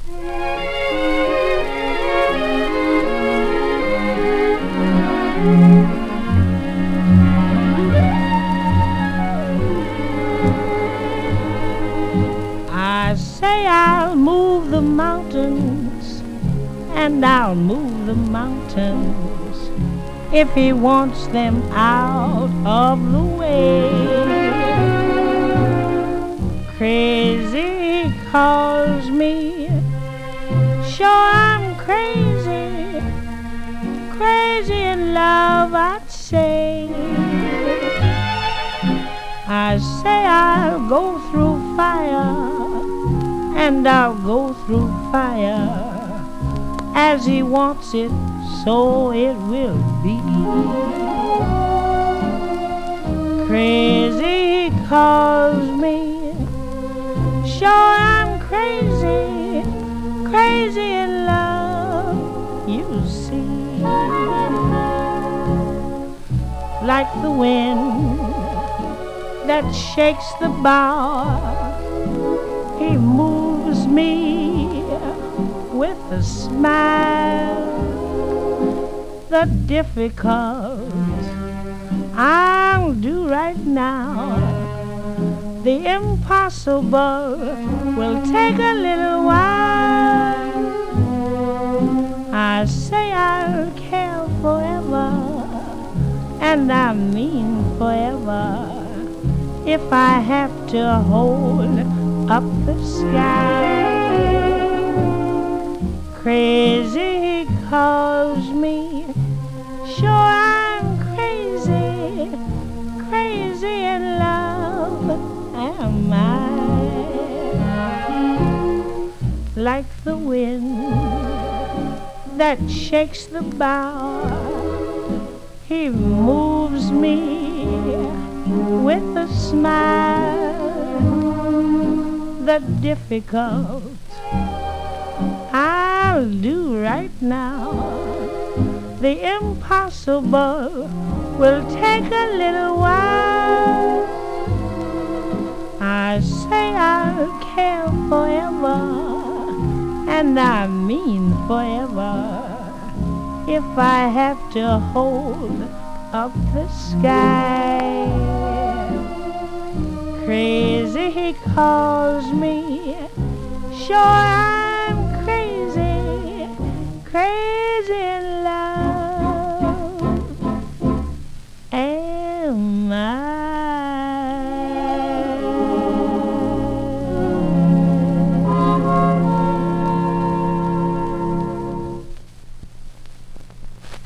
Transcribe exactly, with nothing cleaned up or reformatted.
I say I'll move the mountains, and I'll move the mountains if he wants them out of the way. Crazy calls me, sure I'm crazy, crazy in love I'd say. I say I'll go through fire, and I'll go through fire as he wants it, so it will be. Crazy calls me, sure I'm crazy, crazy in love, you see. Like the wind that shakes the bough, he moves me with a smile. The difficult I'll do right now, the impossible will take a little while. I say I'll care forever, and I mean forever, if I have to hold up the sky. Crazy he calls me, sure I'm crazy, crazy in love am I. Like the wind that shakes the bough, he moves me with a smile. The difficult I'll do right now, the impossible will take a little while. I say I'll care forever, and I mean forever, if I have to hold up the sky. Crazy he calls me, sure I